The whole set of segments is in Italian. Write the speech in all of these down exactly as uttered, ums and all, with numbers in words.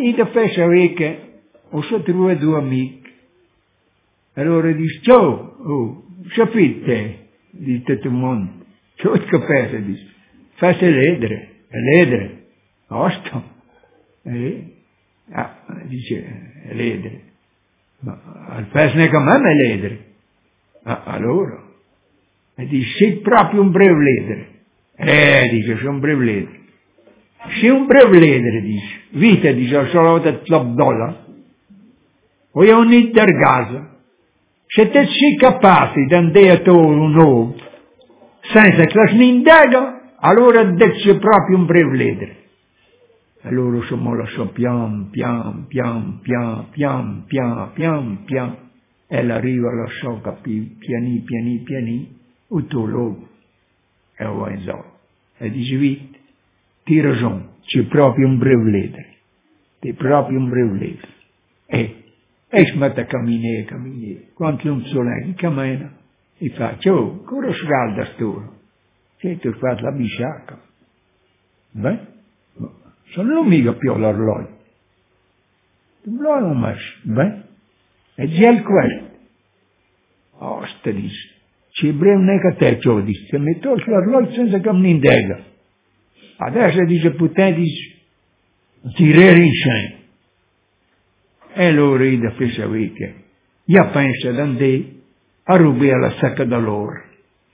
e da fece sapere che ho so trovato due amici. Allora dice, ciao, oh, sapete, di tutto il mondo, ciao il capello, dice, fate ledere, ledere, osto, eh, ah, dice, ledere, ma al fesne che a me me ledere, ah, allora, e dice, sei proprio un breve ledere, eh, dice, sono un breve ledere, sei un breve ledere, dice, vita, dice, ho solo dato l'abdolla, o io non è del gas. Se te sei capace di andare a trovare un uomo senza che si indega, allora dice proprio un breve ledere. Allora siamo la so pian pian pian pian pian pian pian pian e arriva la so capì piani piani piani tutto l'uomo e va in zona. E dice vite, ti ragione, c'è proprio un breve ledere, c'è proprio un breve ledere. E E si mette a camminare, camminare. Quando non so lei, cammina, e fa, ciao, cosa scalda sto? Che ti ho fatto la bisciacca. Beh, sono mica più l'orologio. Non l'ho messo, beh, e già il questo. Oh, sta dice, c'è breve non è che te ciò, dice, se mi tolgo l'orologio senza che mi indega. Adesso dice, puttana, dice, tirare in scena. E allora io fece sapere che io penso di andare a rubare la sacca d'allora.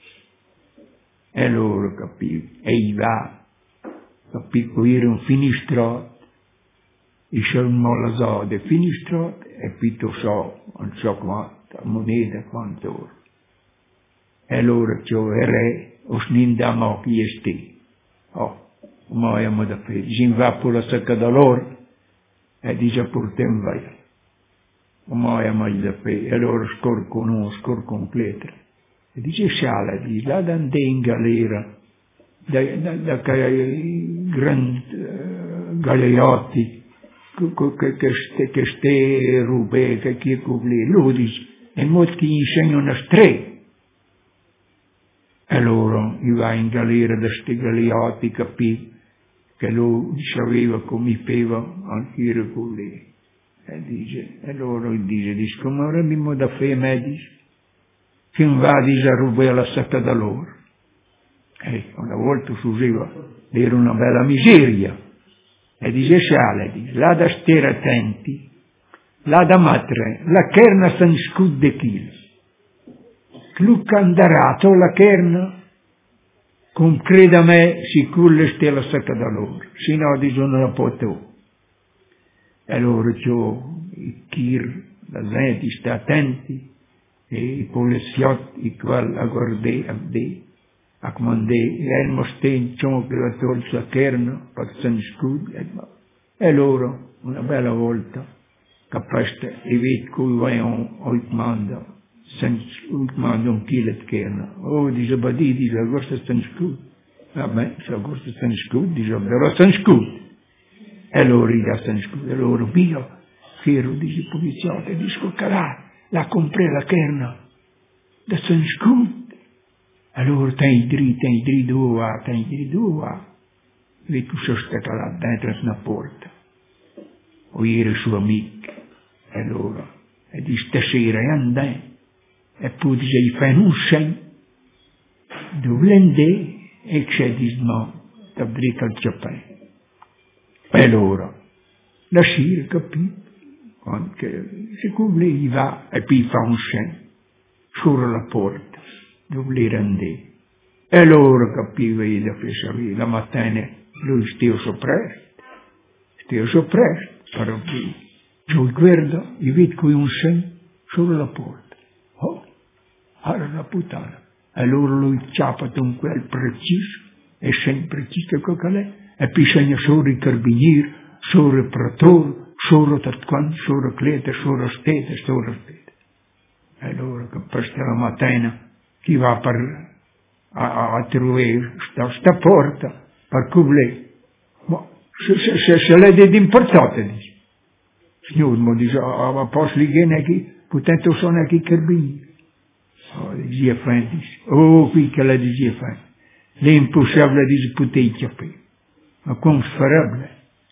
E allora capì, e io va, capì che era un finestrato, e c'era un mollasato di finestrato, e poi tu so, non so quanta moneta, quanto ora. E allora c'è il re, o snindamo chi è sti. Oh, ma io mi da fare, si va per la sacca d'allora, e dice portiamo via. Ma è meglio da fare, e allora scorco uno, scorco un pietra. E dice sciala, dice, là da andare in galera, da, da, da quei grandi uh, galeotti, che, che, che, che ste rube, che chi cubli, lui dice, e molti insegnano tre. E allora io va in galera da sti galeotti, capì, che lui sapeva come feva anche i reculi. E dice, e loro dice, dice, come avremmo da fare me, dice, che non va, dice, a rubare la sacca da loro. E una volta si usava, era una bella miseria. E dice, sciale, dice, là da stare attenti, là da mettere, la kerna se ne scude chilo. Cluccandarato la kerna, con creda me, sicuro le ste la sacca da loro, se no dice non la può. E allora c'è i kir, la gente sta attenti, e i poliziotti, quelli a guardare, a vedere, a comandare, e il mosten, c'è che la tolse la kerna, per se ne scude, e loro, una bella volta, capeste, e vedi che vogliono, o manda, manda un chilo di kerna. Oh, dice, badi, dice, questo se ne scude. Vabbè, se questo se ne scude, dice, però se ne scude. E allora gli dà se ne scude, allora via, Fiero dice il poliziotto, e dice, calà, la compré la kerna, da se ne scude. Allora, ten dritto, ten dritto, dove, ten dritto, dove. Vedi che sono stato là dentro una porta. O era suo amico. E allora, e dice, stasera è andando. E poi dice, gli fai un segno, dove l'andè, e c'è dice, no, da brica al ciappello. E allora, la sera capì, siccome lei va e poi fa un segno, sopra la porta, dove l'era andè. E allora capiva io da fare la mattina, lui stava soppresto, stava soppresto, però poi, io guardo, e vedo che un segno sopra la porta. Oh, era la puttana. Allora lui ciappa con quel preciso, e sempre preciso che è, e poi segna sopra i carabinieri, sopra il pretore, sopra tatquan, sopra clete, sopra stete, sopra stete. E allora che per la mattina, chi va per a, a trovare sta, sta porta, per cublare, ma se, se, se, se lei è importata, dice. Signore, ma dice, a, a posto lì che qui, potete sono anche i carabinieri. Oh, dice Frank, dice, oh, qui che la dice Frank. L'impossibile dice, potete capire. Ma come farebbe?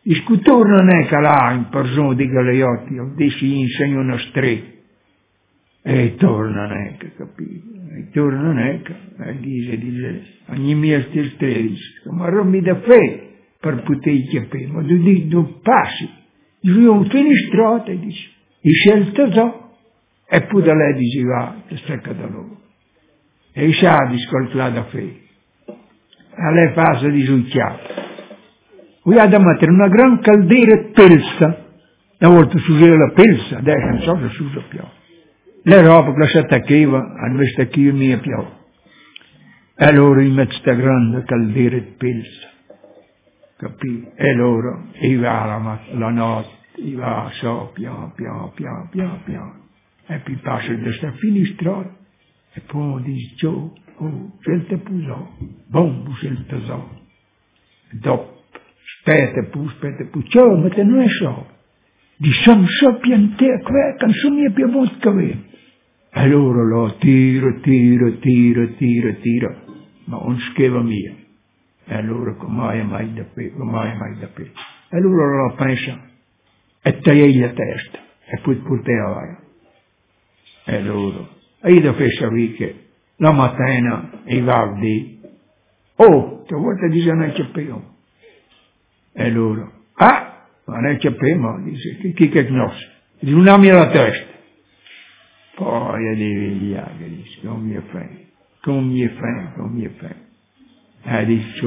dice che torna che là in persona di Galeotti, dice insegna una stretta. E torna neca, capito? E torna neca, e dice, dice, ogni mia tredici, ma rommi da fe per poter capire, ma tu dici, tu passi, dice, io un finestrato, dice, e scelta so, e poi da lei dice, va, ti stacca da loro. E sa di scolfare da fe. A lei passa di succhiato. Guarda, mettere una gran caldera pelsa, una volta si usava la pelsa, adesso non so se si usa più. Le robe che si attaccava, hanno staccato mia più. E allora in mezzo a questa grande caldera di pelsa, capito? E allora, e va la, la notte, e va so, piano, piano, piano, piano, piano. E poi passa da questa finestrata, e poi dice, ciao, oh, scelta pusò, bombo scelta so. Dopo, aspetta, pu, aspetta, pu, ciao, ma te non è so. Dice, sono so piantè, che non sono mia più molto che ve. Allora lo tiro, tiro, tiro, tiro, tiro, ma non schiava mia. E allora come mai da pe, come mai da pe. E allora lo pensa, e tagliai la testa, e poi portava via. E allora, e io da fece che la mattina i valdi, oh, che volta dice non c'è più. E allora, ah, ma non c'è più, ma dice, chi, chi che conosce? Dice, non mi la testa. Poi a devigliare, dice, come mi fa, come mi fa, come mi fa. E dice,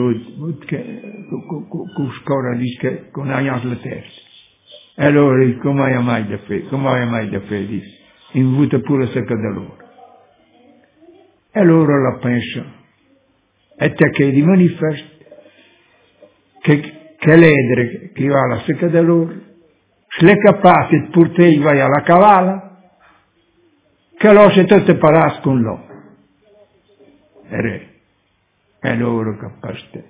con scorra, dice, con la la testa. E allora dice, come hai mai da fare, come hai mai da fare, dice, invuta pure la secca da loro. E allora la pensa, e te che di manifesta, che, che l'edere che va alla secca da loro, se l'è capace di portare vai alla cavala, che lo se tutte paras con lo. E re, e loro capace,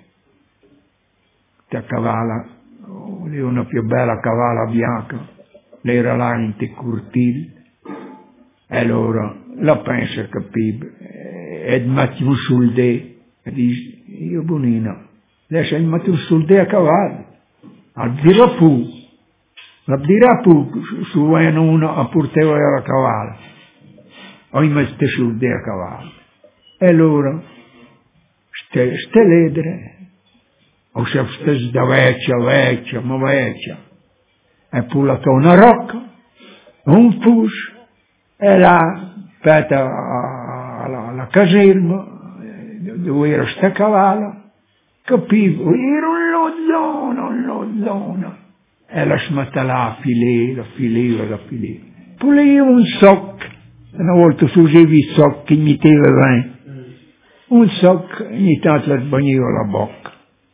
te cavala, lì una più bella cavala bianca, lei era là in te curtil, e loro la pensa capire, e metti un soldè, e dice, io bonino, lei se metti un soldè a cavallo, a dire pu, a dire pu, su uno a portare alla cavallo, o in mezzo soldè a cavallo. E allora, ste, ste ledre, o se ste da vecchia, vecchia, ma vecchia, e poi la una rocca, un pus, e là, peta alla, alla caserma, dove era sta cavallo, capivo, era un lozzone, un lozzone. E la smetta là, a filè, la fileva, la fileva. Puleva un soc, una volta si usava i soc che metteva bene, un soc, ogni tanto la sbagliava la bocca.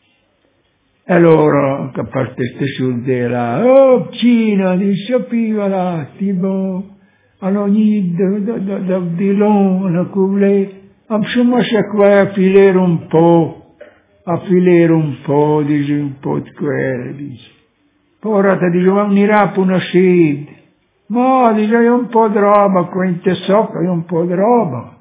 E allora, che parte queste solde là, oh, Cina, di sapiva là, tipo, all'ogni di lona, cublè, insomma, se qua a filare un po', a filare un po', dice, un po' di quella, dice. Ora ti dice, ma mi rapo una sede. Ma, dice, io un po' di roba, qua in te sopra, io un po' di roba.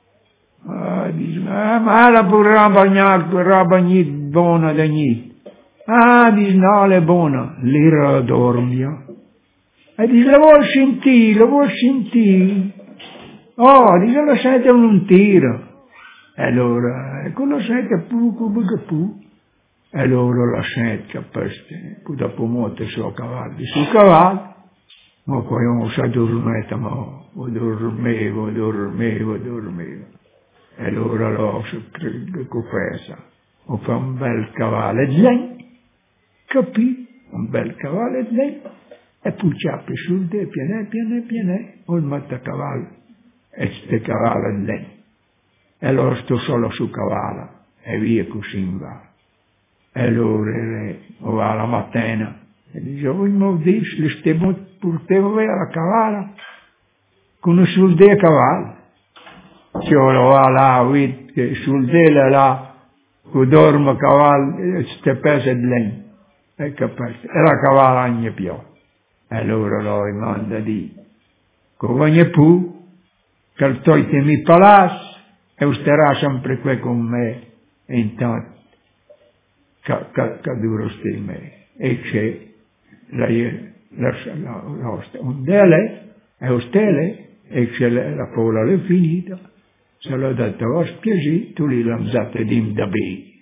Ah, dice, ah, ma la pure roba, roba niente buona da niente. Ah, dice, no, le buona, l'ira dormia. E dice, la vuoi sentire, la vuoi sentire? Oh, dice, la sente un tiro. E allora, e quello sente pu, pu, pu, pu. E allora la sente, capeste, poi dopo molto su cavallo, sul cavallo, ma poi non sa dormire, ma dormevo, dormevo, dormevo. E allora lo confessa, ho fa un bel cavallo di legno, capì? Un bel cavallo di legno, e poi ciappi sul de, pianè, pianè, pianè, ho il mattacavallo, e ste cavallo di legno. E allora sto solo su cavallo, e via così va. E allora, o va la mattina, e dice, voi mi dici, le stiamo portando via la cavala, con sul de cavallo. Ci va là, che sul de là, che dorme cavallo, e ste pese di legno. E capace, e la cavala non più. E allora lui manda di, che ogni più, che il toite mi palazzo, e starà sempre qui con me, e intanto, che duro stai me. e c'è la, la, la, la, un dele, e un stele, e c'è la, la parola è finita, se l'ho detto, ho spiaci, tu li l'hanno dato di da bene.